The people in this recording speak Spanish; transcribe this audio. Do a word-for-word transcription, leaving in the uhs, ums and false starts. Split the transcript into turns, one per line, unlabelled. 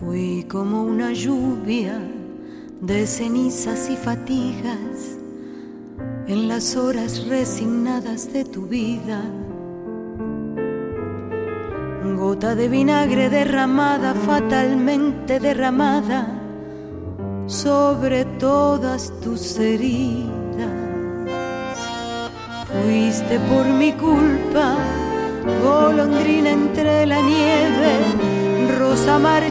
Fui como una lluvia de cenizas y fatigas en las horas resignadas de tu vida. Gota de vinagre derramada, fatalmente derramada sobre todas tus heridas. Fuiste por mi culpa, golondrina entre la nieve, rosa marchita